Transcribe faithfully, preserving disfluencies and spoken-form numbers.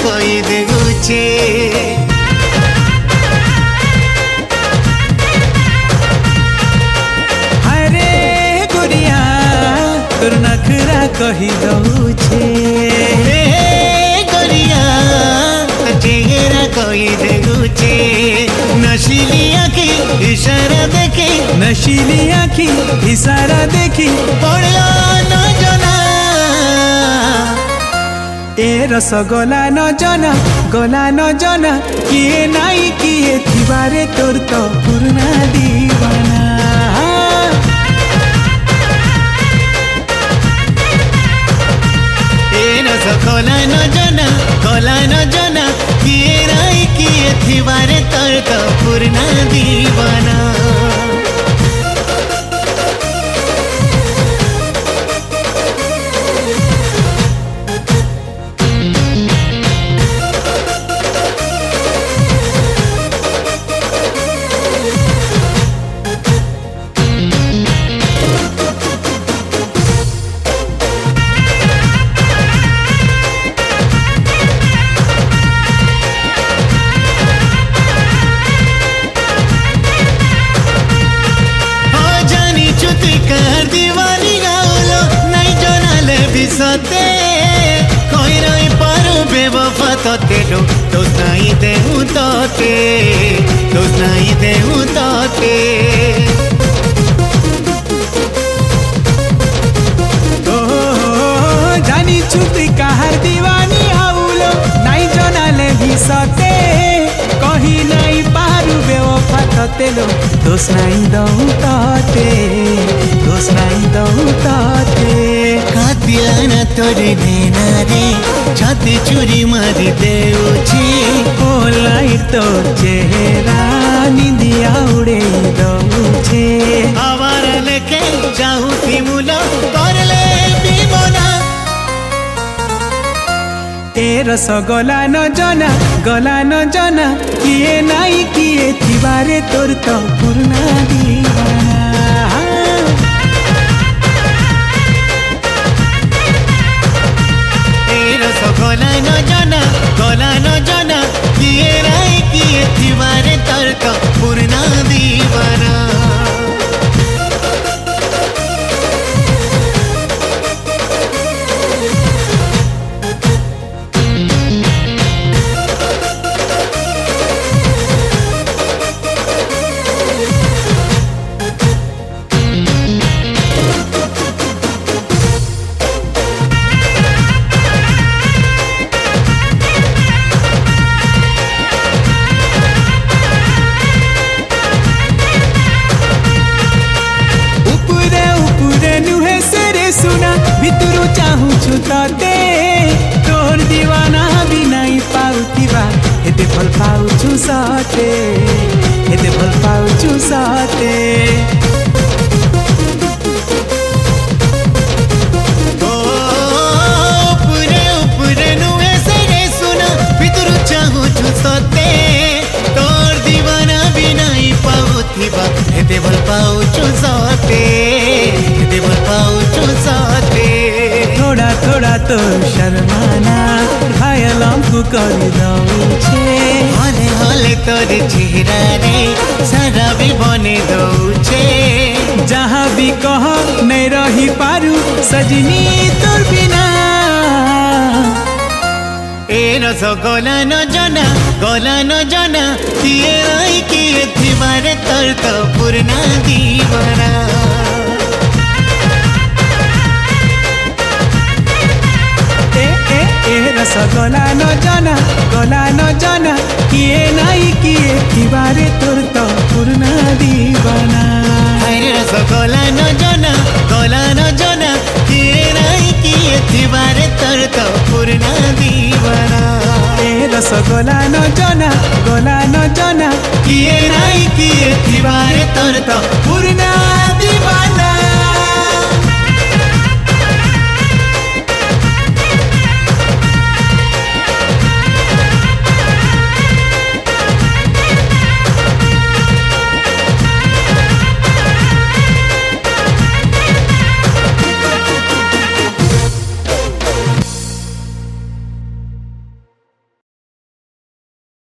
कही देउछे अरे गोरिया तोर नखरा कही दउछे गोरिया चेहरा कही देउछे नशीली आँखी इशारा देखी नशीली आँखी इशारा देखी पड़ला न जना ए रसगोला न जना गोला न जना किए नाई किए थिबारे तोर तो पुरना दीवाना ए रसगोला न जना गोला न जना किए नाई किए थिबारे तोर तो पुरना दीवाना सते कोई नहीं पारू बेवफा तोते लो दोष नहीं देहूँ तोते दोष नहीं देहूँ तोते ओ जानी छुती कहार दीवानी आउलो नहीं जनाले भी सते कही नहीं पारू बेवफा तोते लो दोष नहीं दऊ तोते दोष नहीं दऊ तोते कातिलाना तोरे नैना रे छाती चुरी मारी देउछे ओलाई तो चेहरा निंदिया उड़े दउछे आवार लेके जाऊँ थी मुलो कर ले दीवाना ए रसगोला न जना गला न जना किए नाई किए थिबारे तोर तो पुरना दीवाना गला न जाना गला न जाना किए राय किए थिबारे तर का पुरना दीवाना भितरू चाहूँ छुते तोर दीवाना भी नहीं पाउतीबा हेते फल पाऊ छुसते हेते फल पाऊ छुसते ऊपरे ऊपरे नुहे से सुना भितरू चाहूँ छुसते तोर दीवाना भी नहीं पाउतीबा हेते फल पाऊ छुसते हेते फल पाऊ छुसते थोड़ा थोड़ा तो शर्माना घायल हमको कर दउछे हले हले तोर चेहरा रे सारा भी बने दउछे जहाँ भी कह नहीं रही पारू सजनी तोर बिना ए रसगोला न जना गोला न जना किए आई किए थिबारे तोर तो पुरना दीवाना रसगोला न जना गोला न जना किए नहीं किए थिबारे तोर तो पुरना दीवाना अरे रसगोला न जना गोला न जना किए नहीं किए थिबारे तोर तो पुरना दीवाना ए रसगोला न जना गोला न जना किए नहीं किए थिबारे तोर तो पुरना दीवाना।